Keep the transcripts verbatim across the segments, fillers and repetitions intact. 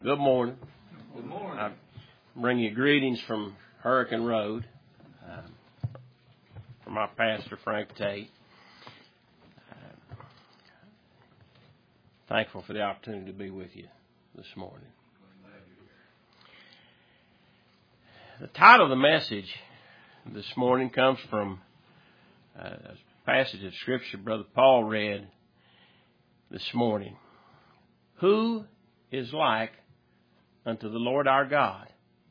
Good morning. Good morning. I bring you greetings from Hurricane Road, uh, from our pastor, Frank Tate. Uh, thankful for the opportunity to be with you this morning. The title of the message this morning comes from uh, a passage of Scripture Brother Paul read this morning. Who is like unto the Lord our God?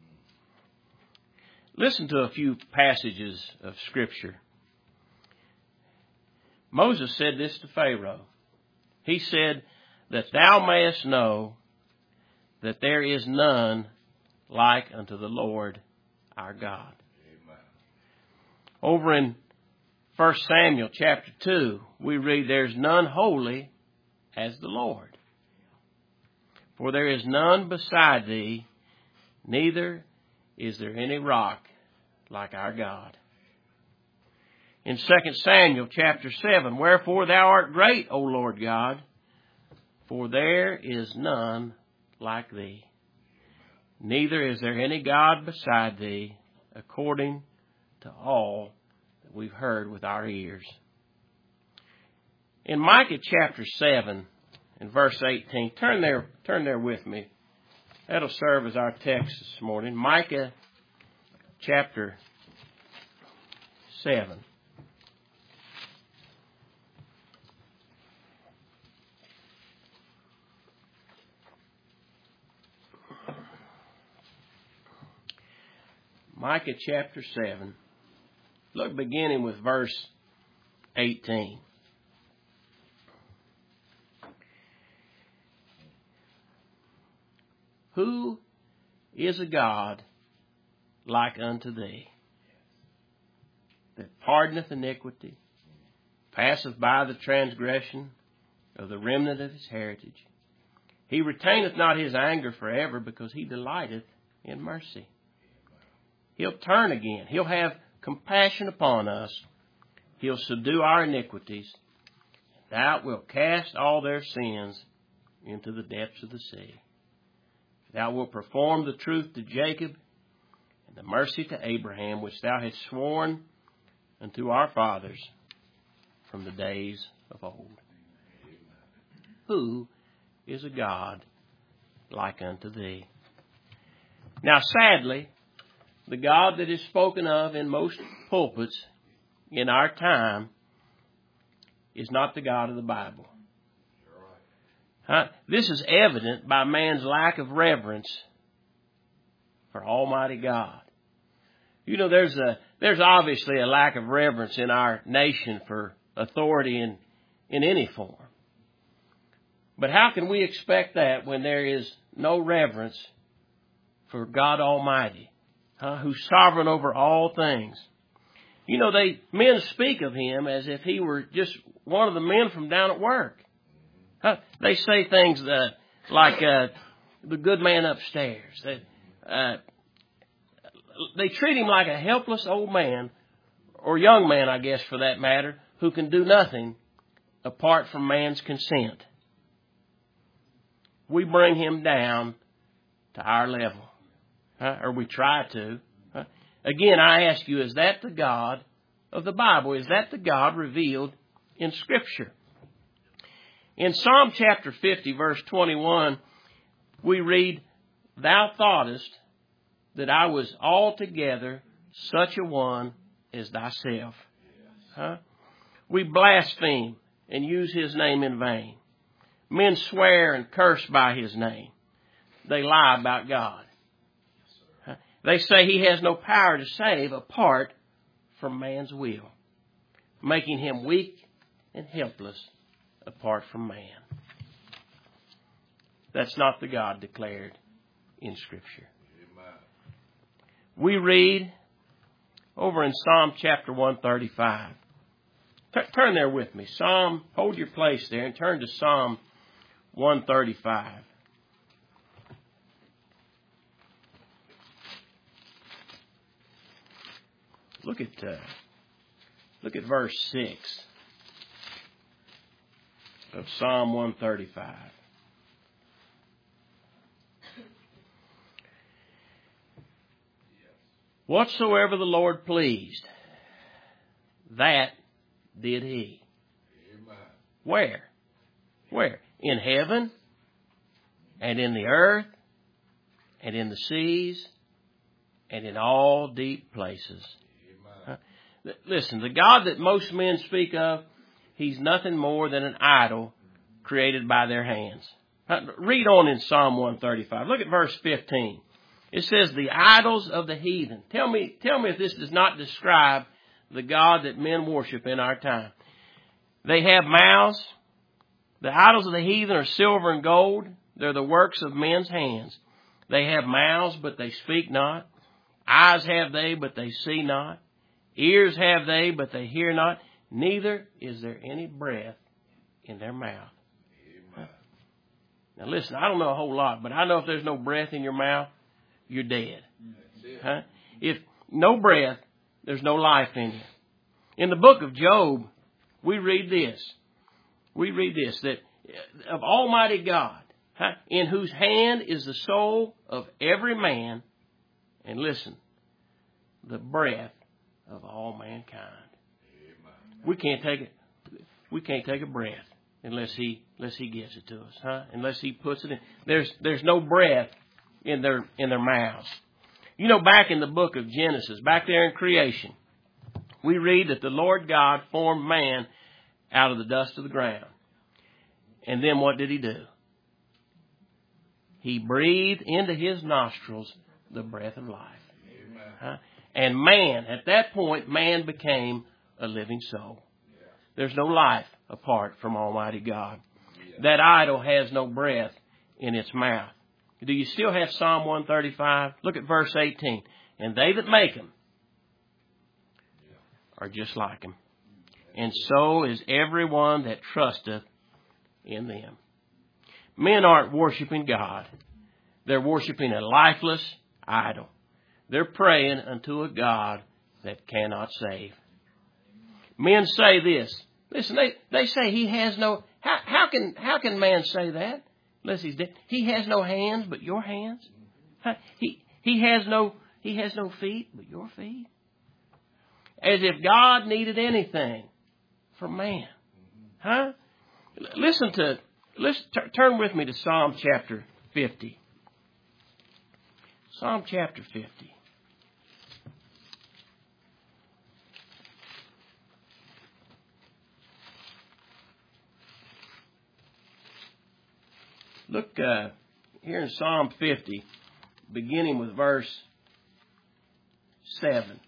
Listen to a few passages of Scripture. Moses said this to Pharaoh. He said, that thou mayest know that there is none like unto the Lord our God. Amen. Over in First Samuel chapter two, we read, there's none holy as the Lord. For there is none beside thee, neither is there any rock like our God. In Second Samuel chapter seven, wherefore thou art great, O Lord God, for there is none like thee, neither is there any God beside thee, according to all that we've heard with our ears. In Micah chapter seven, in verse eighteen, turn there, turn there with me. That'll serve as our text this morning. Micah chapter seven. Micah chapter seven. Look, beginning with verse eighteen. Who is a God like unto thee, that pardoneth iniquity, passeth by the transgression of the remnant of his heritage? He retaineth not his anger forever, because he delighteth in mercy. He'll turn again. He'll have compassion upon us. He'll subdue our iniquities. Thou wilt cast all their sins into the depths of the sea. Thou wilt perform the truth to Jacob and the mercy to Abraham, which thou hast sworn unto our fathers from the days of old. Who is a God like unto thee? Now, sadly, the God that is spoken of in most pulpits in our time is not the God of the Bible. Huh? This is evident by man's lack of reverence for Almighty God. You know, there's a there's obviously a lack of reverence in our nation for authority in, in any form. But how can we expect that when there is no reverence for God Almighty, huh, who's sovereign over all things? You know, they men speak of him as if he were just one of the men from down at work. Huh? They say things that, like uh, the good man upstairs. They, uh, they treat him like a helpless old man, or young man, I guess, for that matter, who can do nothing apart from man's consent. We bring him down to our level, huh? Or we try to. Huh? Again, I ask you, is that the God of the Bible? Is that the God revealed in Scripture? In Psalm chapter fifty, verse twenty-one, we read, thou thoughtest that I was altogether such a one as thyself. Huh? We blaspheme and use his name in vain. Men swear and curse by his name. They lie about God. Huh? They say he has no power to save apart from man's will, making him weak and helpless apart from man. That's not the God declared in Scripture. Amen. We read over in Psalm chapter one thirty-five. T- turn there with me. Psalm, hold your place there and turn to Psalm one thirty-five. Look at uh, look at verse six of Psalm one thirty-five. Whatsoever the Lord pleased, that did he. Amen. Where? Where? In heaven, and in the earth, and in the seas, and in all deep places. Amen. Huh? Listen, the God that most men speak of, he's nothing more than an idol created by their hands. Huh? Read on in Psalm one thirty-five. Look at verse fifteen. It says, the idols of the heathen. Tell me, tell me if this does not describe the God that men worship in our time. They have mouths. The idols of the heathen are silver and gold. They're the works of men's hands. They have mouths, but they speak not. Eyes have they, but they see not. Ears have they, but they hear not. Neither is there any breath in their mouth. Amen. Now listen, I don't know a whole lot, but I know if there's no breath in your mouth, you're dead. That's it. Huh? If no breath, there's no life in you. In the book of Job, we read this. We read this, that of Almighty God, huh, in whose hand is the soul of every man, and listen, the breath of all mankind. Amen. We can't take it. We can't take a breath unless he unless he gives it to us, huh? Unless he puts it in. There's there's no breath in their in their mouths. You know, back in the book of Genesis, back there in creation, we read that the Lord God formed man out of the dust of the ground. And then what did he do? He breathed into his nostrils the breath of life. Amen. Huh? And man, at that point, man became a living soul. Yeah. There's no life apart from Almighty God. Yeah. That idol has no breath in its mouth. Do you still have Psalm one thirty-five? Look at verse eighteen. And they that make them are just like him. And so is everyone that trusteth in them. Men aren't worshiping God. They're worshiping a lifeless idol. They're praying unto a God that cannot save. Men say this. Listen, they, they say he has no... How, how can how can man say that? Unless he's dead. He has no hands but your hands. He he has no he has no feet but your feet. As if God needed anything from man. Huh? Listen to, let's t- turn with me to Psalm chapter fifty. Psalm chapter fifty. Look uh, here in Psalm fifty, beginning with verse seven.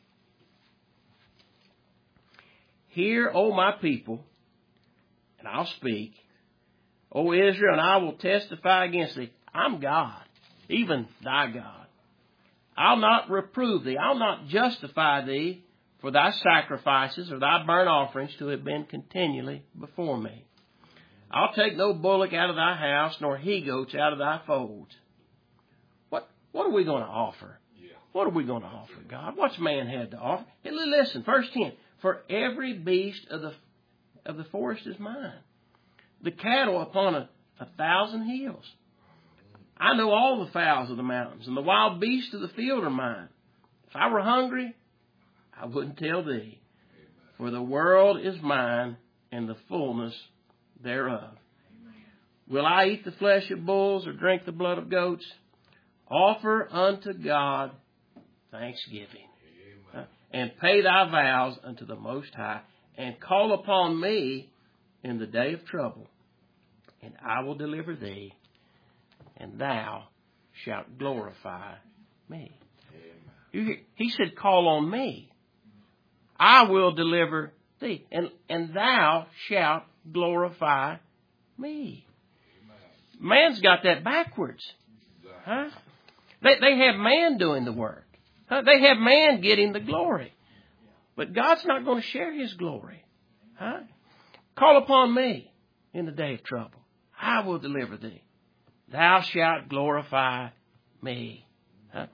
Hear, O my people, and I'll speak. O Israel, and I will testify against thee. I'm God, even thy God. I'll not reprove thee. I'll not justify thee for thy sacrifices or thy burnt offerings to have been continually before me. I'll take no bullock out of thy house, nor he-goats out of thy folds. What, what are we going to offer? Yeah. What are we going to offer, God? What's man had to offer? Hey, listen, verse ten. For every beast of the of the forest is mine. The cattle upon a, a thousand hills. I know all the fowls of the mountains, and the wild beasts of the field are mine. If I were hungry, I wouldn't tell thee. For the world is mine, and the fullness thereof. Will I eat the flesh of bulls, or drink the blood of goats? Offer unto God thanksgiving. And pay thy vows unto the Most High, and call upon me in the day of trouble, and I will deliver thee, and thou shalt glorify me. You hear, he said, call on me. I will deliver thee, and, and thou shalt glorify me. Man's got that backwards. Huh? They, they have man doing the work. Huh? They have man getting the glory. But God's not going to share his glory. Huh? Call upon me in the day of trouble. I will deliver thee. Thou shalt glorify me. Huh?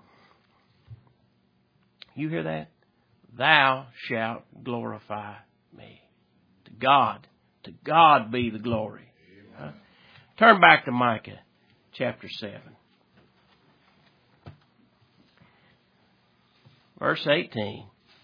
You hear that? Thou shalt glorify me. To God. To God be the glory. Huh? Turn back to Micah chapter seven. Verse eighteen.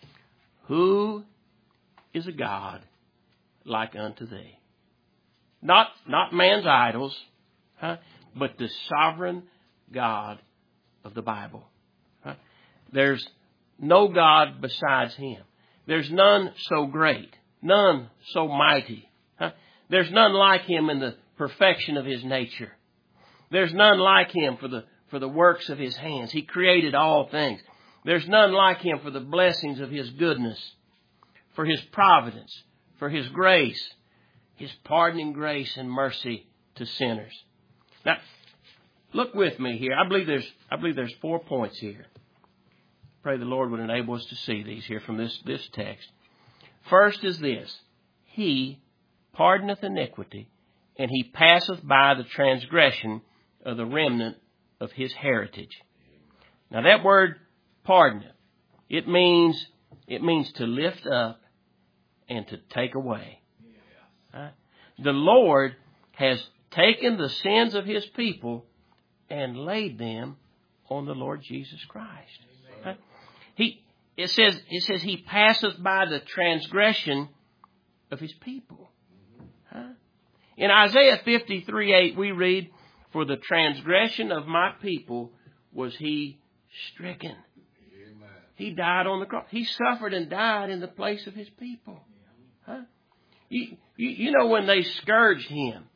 Who is a God like unto thee? Not, not man's idols, huh? But the sovereign God of the Bible. Huh? There's no God besides Him. There's none so great, none so mighty. Huh? There's none like Him in the perfection of His nature. There's none like Him for the, for the works of His hands. He created all things. There's none like Him for the blessings of His goodness, for His providence, for His grace, His pardoning grace and mercy to sinners. Now, look with me here. I believe there's, I believe there's four points here. Pray the Lord would enable us to see these here from this, this text. First is this. He pardoneth iniquity, and He passeth by the transgression of the remnant of His heritage. Now that word pardoneth, it means, it means to lift up and to take away. Right? The Lord has taken the sins of His people and laid them on the Lord Jesus Christ. Right? He, it says, it says He passeth by the transgression of His people. Huh? In Isaiah fifty-three eight we read, for the transgression of my people was He stricken. Amen. He died on the cross. He suffered and died in the place of His people. Huh? You, you, you know when they scourged Him,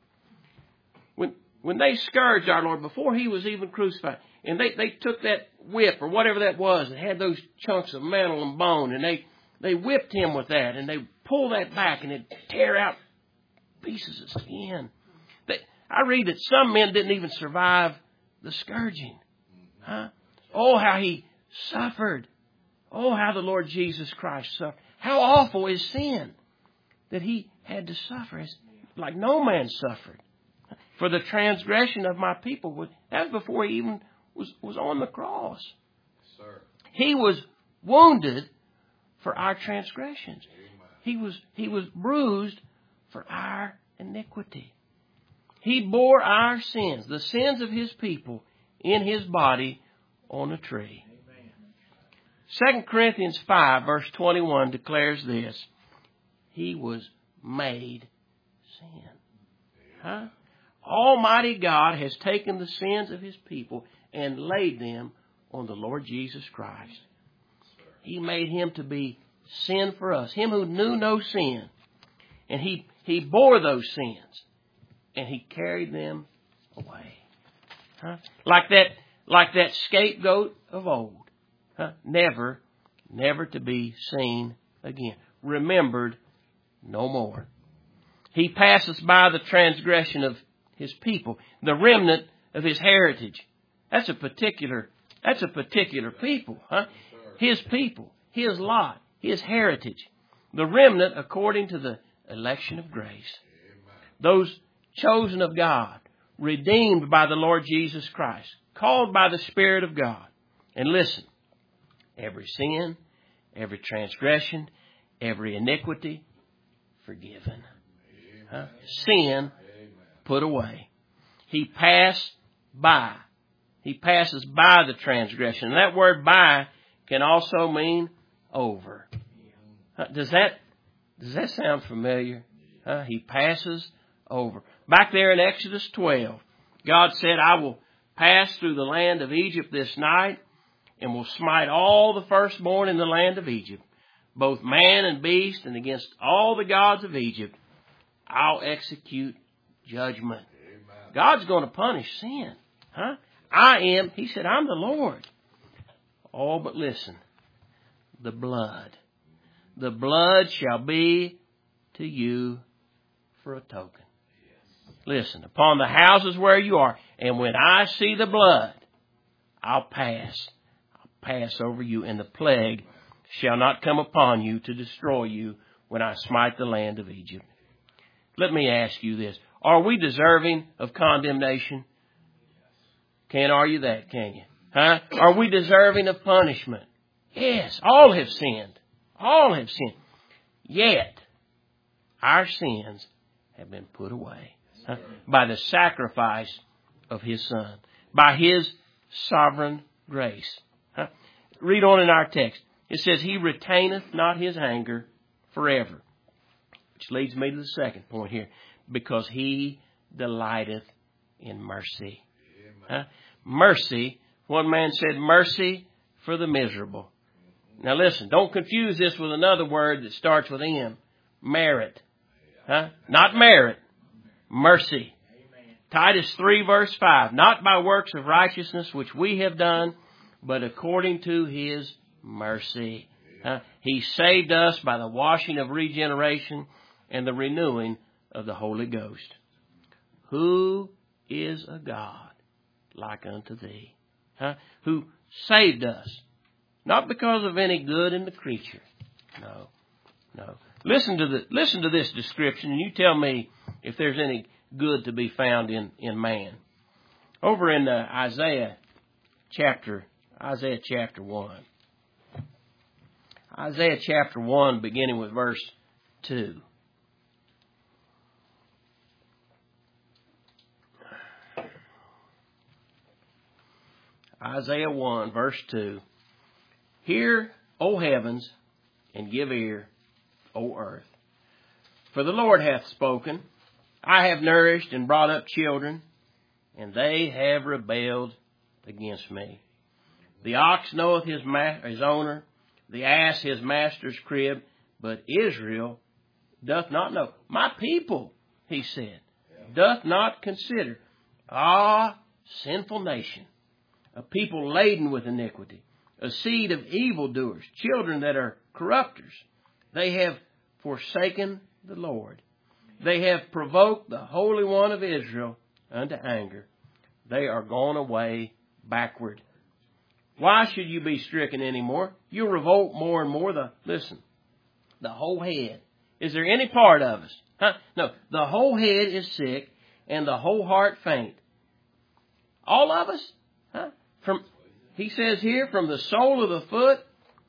when when they scourged our Lord before He was even crucified, and they, they took that whip or whatever that was and had those chunks of metal and bone, and they, they whipped Him with that, and they pull that back and it'd tear out pieces of skin. They, I read that some men didn't even survive the scourging. Huh? Oh, how He suffered. Oh, how the Lord Jesus Christ suffered. How awful is sin that He had to suffer, like no man suffered. For the transgression of my people, that was before He even was, was on the cross. Sir. He was wounded for our transgressions. Amen. He was, He was bruised for our iniquity. He bore our sins, the sins of His people, in His body on a tree. Amen. Second Corinthians five verse twenty-one declares this. He was made sin. Huh? Almighty God has taken the sins of His people and laid them on the Lord Jesus Christ. He made Him to be sin for us. Him who knew no sin. And He, he bore those sins. And He carried them away. Huh? Like that, like that scapegoat of old. Huh? Never, never to be seen again. Remembered no more. He passes by the transgression of His people, the remnant of His heritage. That's a particular, that's a particular people, huh? His people, His lot, His heritage. The remnant according to the election of grace. Those chosen of God, redeemed by the Lord Jesus Christ, called by the Spirit of God. And listen, every sin, every transgression, every iniquity, forgiven. Huh? Sin put away. He passed by. He passes by the transgression. And that word by can also mean over. Huh? Does that, does that sound familiar? Huh? He passes over. Back there in Exodus twelve, God said, I will pass through the land of Egypt this night and will smite all the firstborn in the land of Egypt, both man and beast, and against all the gods of Egypt, I'll execute judgment. Amen. God's going to punish sin. Huh? I am, He said, I'm the Lord. Oh, but listen, the blood. The blood shall be to you for a token. Yes. Listen, upon the houses where you are, and when I see the blood, I'll pass. I'll pass over you, and the plague shall not come upon you to destroy you when I smite the land of Egypt. Let me ask you this. Are we deserving of condemnation? Can't argue that, can you? Huh? Are we deserving of punishment? Yes. All have sinned. All have sinned. Yet, our sins have been put away huh? by the sacrifice of His Son. By His sovereign grace. Huh? Read on in our text. It says, He retaineth not His anger forever. Which leads me to the second point here. Because He delighteth in mercy. Huh? Mercy. One man said, mercy for the miserable. Now listen, don't confuse this with another word that starts with M. Merit. Huh? Not merit. Mercy. Titus three verse five. Not by works of righteousness which we have done, but according to His mercy. Huh? He saved us by the washing of regeneration and the renewing of the Holy Ghost. Who is a God like unto thee? Huh? Who saved us. Not because of any good in the creature. No. No. Listen to the listen to this description and you tell me if there's any good to be found in, in man. Over in uh, Isaiah chapter Isaiah chapter one. Isaiah chapter one beginning with verse two. Isaiah one verse two. Hear, O heavens, and give ear, O earth. For the Lord hath spoken. I have nourished and brought up children, and they have rebelled against me. The ox knoweth his, ma- his owner, the ass his master's crib, but Israel doth not know. My people, he said, doth not consider. Ah, sinful nation, a people laden with iniquity, a seed of evildoers, children that are corrupters. They have forsaken the Lord. They have provoked the Holy One of Israel unto anger. They are gone away backward. Why should you be stricken anymore? You revolt more and more. The listen, the whole head. Is there any part of us? Huh? No, the whole head is sick and the whole heart faint. All of us? Huh? From he says here, from the sole of the foot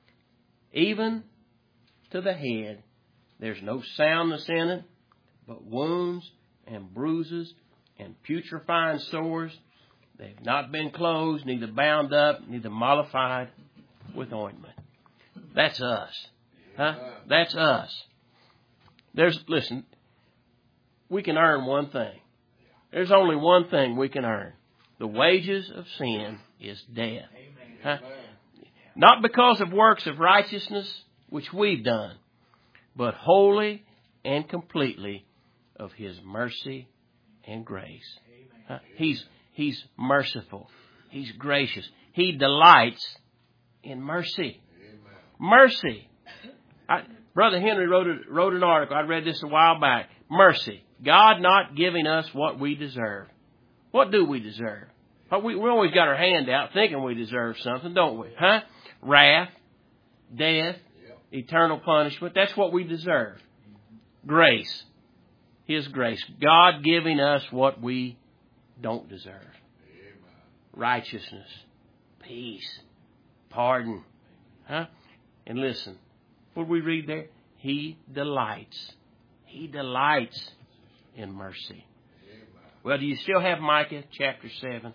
even to the head, there's no soundness in it, but wounds and bruises and putrefying sores. They've not been closed, neither bound up, neither mollified with ointment. That's us. Huh? That's us. There's, listen, we can earn one thing. There's only one thing we can earn. The wages of sin is death. Huh? Not because of works of righteousness, which we've done, but wholly and completely of His mercy and grace. Huh? He's, he's merciful. He's gracious. He delights in mercy. Mercy. I, Brother Henry wrote, a, wrote an article. I read this a while back. Mercy. God not giving us what we deserve. What do we deserve? We, we always got our hand out thinking we deserve something, don't we? Huh? Wrath, death, eternal punishment. That's what we deserve. Grace. His grace. God giving us what we don't deserve. Righteousness. Peace. Pardon. Huh? And listen. What we read there? He delights. He delights in mercy. Well, do you still have Micah chapter seven?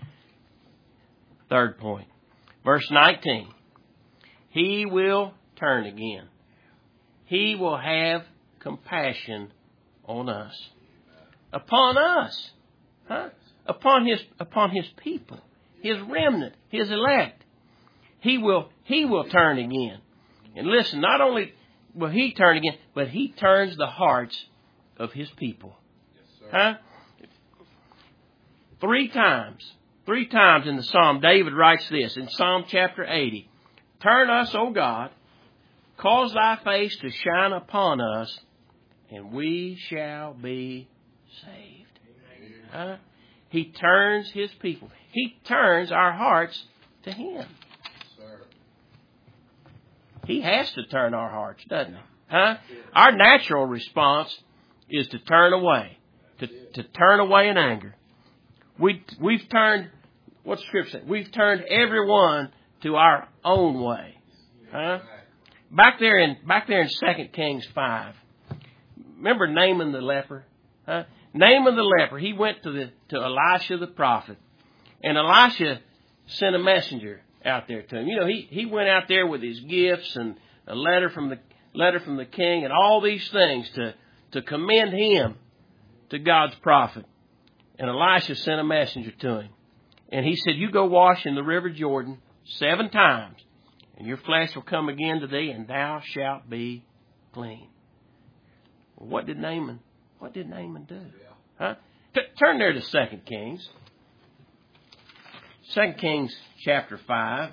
Third point. Verse nineteen. He will turn again. He will have compassion on us. Upon us. Huh? Upon his, upon his people. His remnant. His elect. He will, he will turn again. And listen, not only will He turn again, but He turns the hearts of His people. Yes, huh? Three times, three times in the Psalm, David writes this in Psalm chapter eighty. Turn us, O God, cause Thy face to shine upon us, and we shall be saved. Huh? He turns His people. He turns our hearts to Him. He has to turn our hearts, doesn't He? Huh? Our natural response is to turn away, to, to turn away in anger. We, we've turned, what's Scripture say? We've turned everyone to our own way. Huh? Back there in, back there in Second Kings five, remember Naaman the leper? Huh? Naaman the leper, he went to the, to Elisha the prophet, and Elisha sent a messenger out there to him. You know, he, he went out there with his gifts and a letter from the letter from the king and all these things to, to commend him to God's prophet. And Elisha sent a messenger to him. And he said, you go wash in the river Jordan seven times, and your flesh will come again to thee, and thou shalt be clean. Well, what did Naaman, what did Naaman do? Huh? T- turn there to Second Kings. Second Kings chapter five.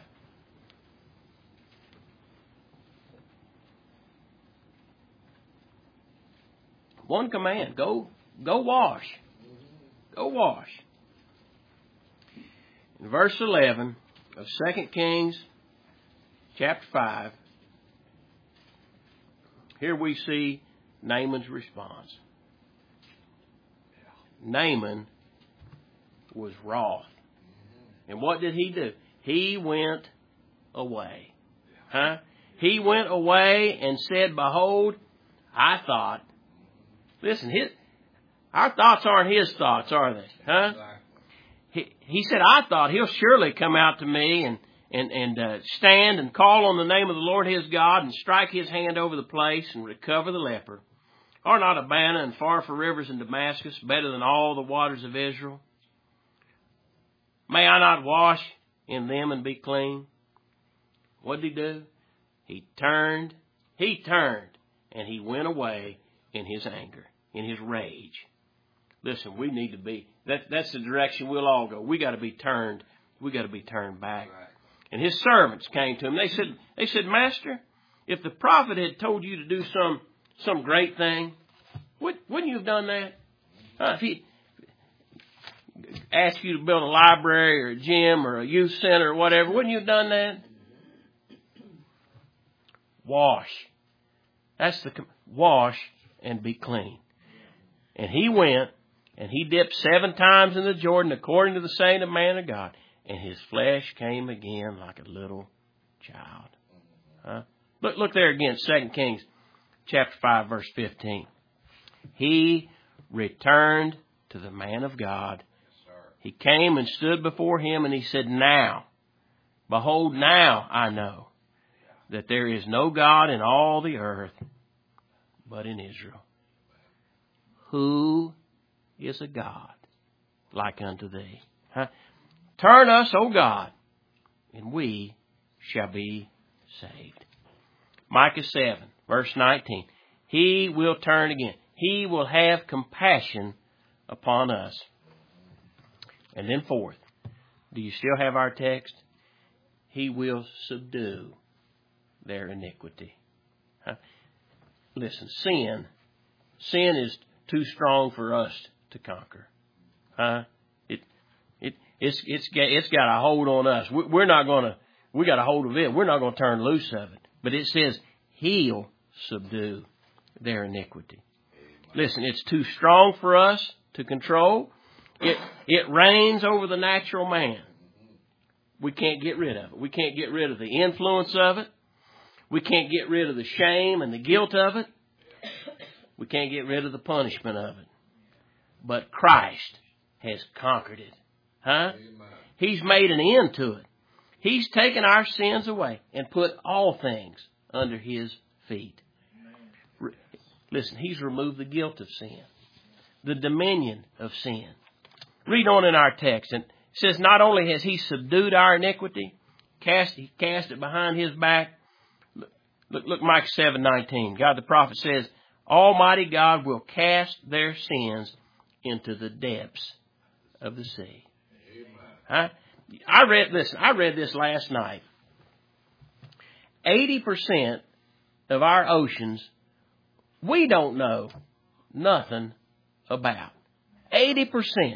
One command, go, go wash. Go wash. In verse eleven of Second Kings chapter five, here we see Naaman's response. Naaman was wroth. And what did he do? He went away. Huh? He went away and said, behold, I thought. Listen, his, our thoughts aren't his thoughts, are they? Huh? He, he said, I thought he'll surely come out to me and, and, and uh, stand and call on the name of the Lord his God and strike his hand over the place and recover the leper. Are not Abana and Pharpar rivers in Damascus better than all the waters of Israel? May I not wash in them and be clean? What did he do? He turned, he turned, and he went away in his anger, in his rage. Listen, we need to be, that, that's the direction we'll all go. We got to be turned, we got to be turned back. Right. And his servants came to him. They said, they said, Master, if the prophet had told you to do some, some great thing, would, wouldn't you have done that? Uh, if he asked you to build a library or a gym or a youth center or whatever, wouldn't you have done that? Wash. That's the, wash and be clean. And he went and he dipped seven times in the Jordan according to the saying of man of God. And his flesh came again like a little child. Huh? Look, look there again, Second Kings chapter five, verse fifteen. He returned to the man of God. He came and stood before him and he said, now, behold, now I know that there is no God in all the earth but in Israel. Who is a God like unto thee? Huh? Turn us, O God, and we shall be saved. Micah seven, verse nineteen. He will turn again. He will have compassion upon us. And then fourth, do you still have our text? He will subdue their iniquity. Huh? Listen, sin, sin is too strong for us to conquer. Huh? It, it, it's, it's, it's got a hold on us. We're not going to, we got a hold of it. We're not going to turn loose of it. But it says he'll subdue their iniquity. Listen, it's too strong for us to control. It, it reigns over the natural man. We can't get rid of it. We can't get rid of the influence of it. We can't get rid of the shame and the guilt of it. We can't get rid of the punishment of it. But Christ has conquered it. Huh? He's made an end to it. He's taken our sins away and put all things under his feet. Re- Listen, he's removed the guilt of sin, the dominion of sin. Read on in our text, and it says, not only has he subdued our iniquity, cast, he cast it behind his back. Look, look, look Micah seven nineteen. God the prophet says, Almighty God will cast their sins into the depths of the sea. Huh? I read, listen, I read this last night. eighty percent of our oceans, we don't know nothing about. eighty percent.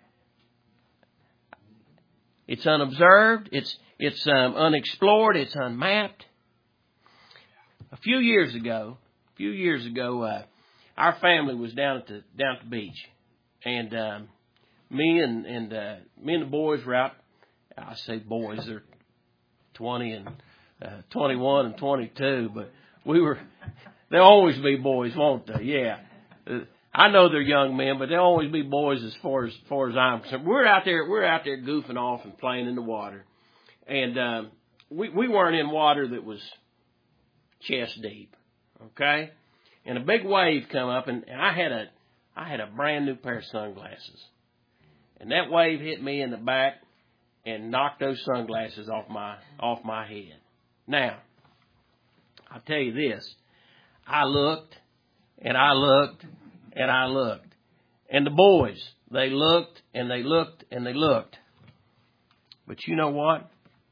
It's unobserved. It's, it's um, unexplored. It's unmapped. A few years ago, a few years ago, uh, our family was down at the, down at the beach. And, um, me and, and, uh, me and the boys were out. I say boys, they're twenty and, uh, twenty-one and twenty-two, but we were, they'll always be boys, won't they? Yeah. Uh, I know they're young men, but they'll always be boys as far as, as far as I'm concerned. We're out there, we're out there goofing off and playing in the water. and um, we we weren't in water that was chest deep, okay? And a big wave come up, and, and I had a I had a brand new pair of sunglasses, and that wave hit me in the back and knocked those sunglasses off my off my head. Now, I'll tell you this: I looked, and I looked, and I looked, and the boys, they looked, and they looked, and they looked, but you know what?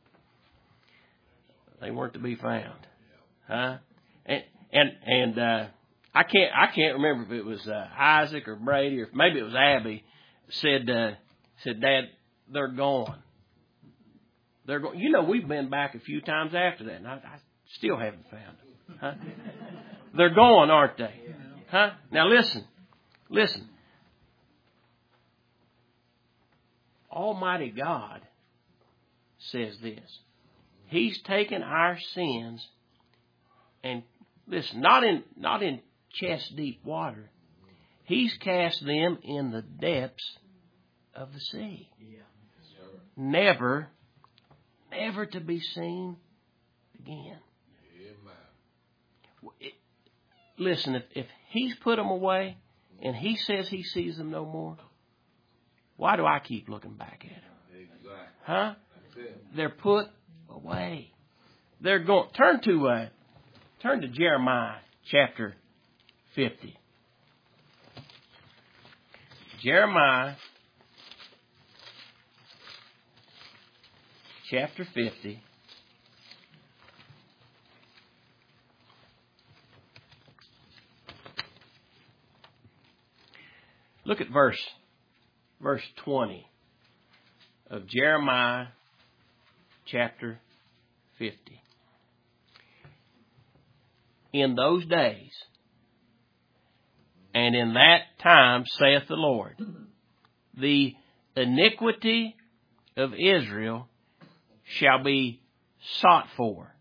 They weren't to be found. Huh? And and and uh, I can't I can't remember if it was uh, Isaac or Brady or maybe it was Abby said uh, said Dad, they're gone. They're going. You know, we've been back a few times after that, and I, I still haven't found them. Huh? They're gone, aren't they? Huh? Now listen, listen. Almighty God says this. He's taken our sins and listen, not in not in chest deep water. He's cast them in the depths of the sea. Never, never to be seen again. It, listen, if, if He's put them away and He says He sees them no more, why do I keep looking back at them? Huh? They're put away. They're going. Turn to uh, turn to Jeremiah chapter fifty. Jeremiah chapter fifty. Look at verse verse twenty of Jeremiah chapter fifty. In those days, and in that time, saith the Lord, the iniquity of Israel shall be sought for.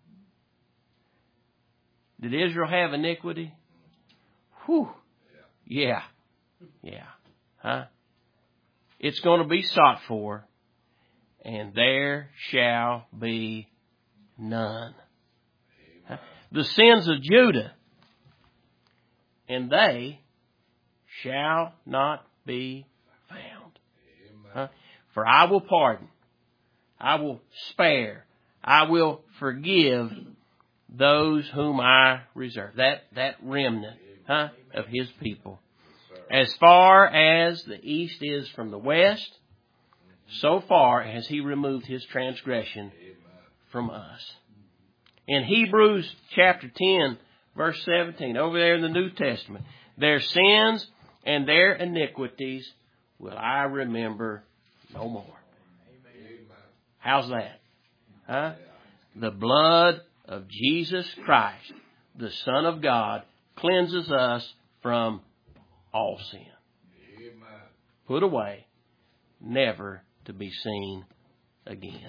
Did Israel have iniquity? Whew. Yeah. Yeah. Huh? It's going to be sought for, and there shall be none. Huh? The sins of Judah, and they shall not be found. Huh? For I will pardon, I will spare, I will forgive those whom I reserve. That that remnant, huh, of His people. As far as the east is from the west, so far has He removed His transgression from us. In Hebrews chapter ten, verse seventeen, over there in the New Testament, their sins and their iniquities will I remember no more. How's that? Huh? The blood of Jesus Christ, the Son of God, cleanses us from all sin. Put away, never to be seen again.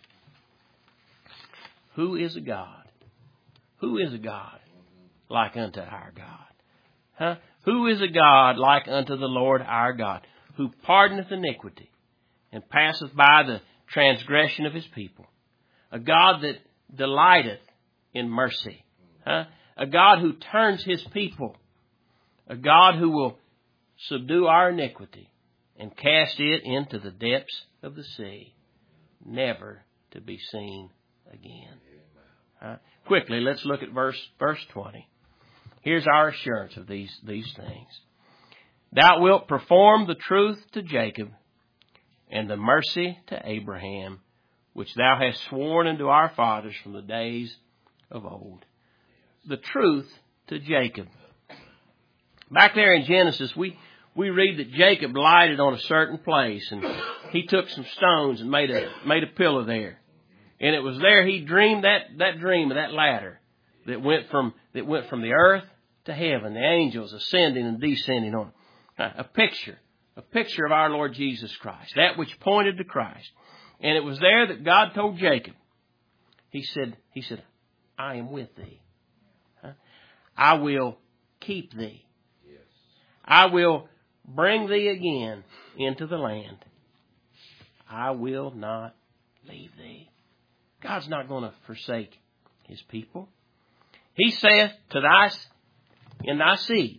Who is a God? Who is a God like unto our God? Huh? Who is a God like unto the Lord our God, who pardoneth iniquity and passeth by the transgression of His people? A God that delighteth in mercy. Huh? A God who turns His people. A God who will subdue our iniquity and cast it into the depths of the sea, never to be seen again. Huh? Quickly, let's look at verse verse twenty. Here's our assurance of these, these things. Thou wilt perform the truth to Jacob and the mercy to Abraham, which thou hast sworn unto our fathers from the days of old. The truth to Jacob. Back there in Genesis, we, we read that Jacob lighted on a certain place, and he took some stones and made a made a pillow there. And it was there he dreamed that, that dream of that ladder that went from that went from the earth to heaven, the angels ascending and descending on it. A picture, a picture of our Lord Jesus Christ, that which pointed to Christ. And it was there that God told Jacob, He said, He said, I am with thee. Huh? I will keep thee. Yes. I will bring thee again into the land. I will not leave thee. God's not going to forsake His people. He saith to thy, in thy seed,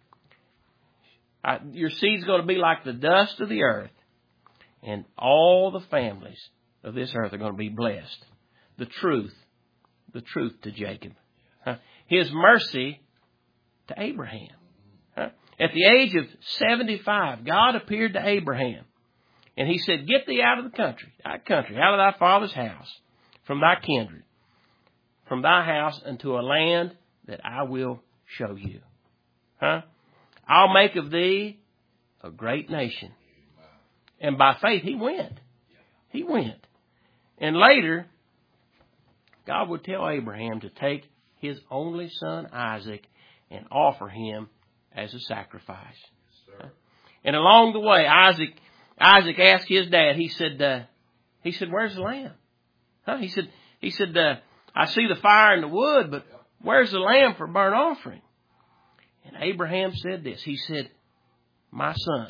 your seed's going to be like the dust of the earth, and all the families of this earth are going to be blessed. The truth, the truth to Jacob. Huh? His mercy to Abraham. Huh? At the age of seventy-five, God appeared to Abraham, and He said, get thee out of the country, thy country, out of thy father's house, from thy kindred, from thy house unto a land that I will show you. Huh? I'll make of thee a great nation. And by faith, he went. He went. And later, God would tell Abraham to take his only son, Isaac, and offer him as a sacrifice. Yes, and along the way, Isaac Isaac asked his dad, he said, uh, he said, where's the lamb? Huh? He said, he said, uh, I see the fire and the wood, but where's the lamb for burnt offering? And Abraham said this. He said, my son,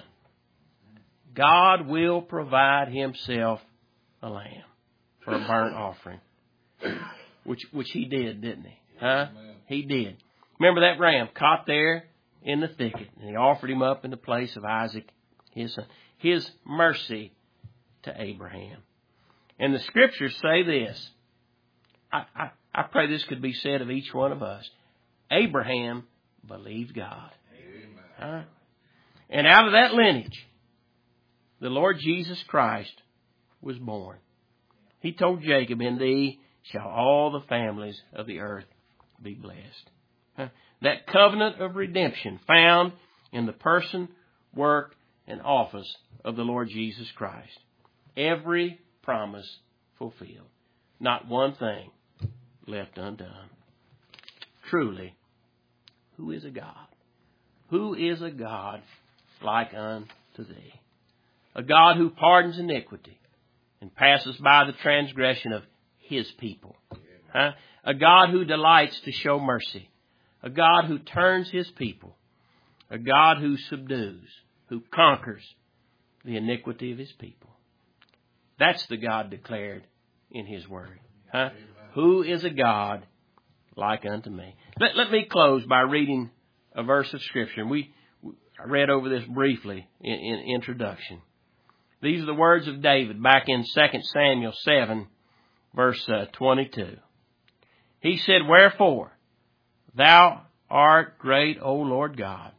God will provide Himself a lamb for a burnt offering. Which which He did, didn't He? Huh? He did. Remember that ram caught there in the thicket, and He offered him up in the place of Isaac, his son. His mercy to Abraham. And the Scriptures say this. I, I, I pray this could be said of each one of us. Abraham believed God. Huh? And out of that lineage, the Lord Jesus Christ was born. He told Jacob, in thee shall all the families of the earth be blessed. Huh? That covenant of redemption found in the person, work, and office of the Lord Jesus Christ. Every promise fulfilled. Not one thing left undone. Truly, who is a God? Who is a God like unto thee? A God who pardons iniquity and passes by the transgression of His people. Huh? A God who delights to show mercy. A God who turns His people. A God who subdues, who conquers the iniquity of His people. That's the God declared in His Word. Huh? Who is a God like unto me? Let, let me close by reading a verse of Scripture. We I read over this briefly in, in introduction. These are the words of David back in Second Samuel seven, verse uh, twenty-two. He said, wherefore, thou art great, O Lord God.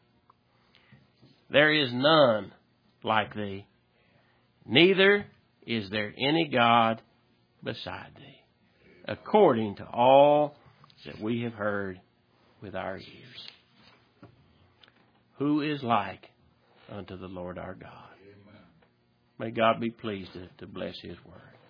There is none like thee, neither is there any God beside thee, according to all that we have heard with our ears. Who is like unto the Lord our God? May God be pleased to, to bless His word.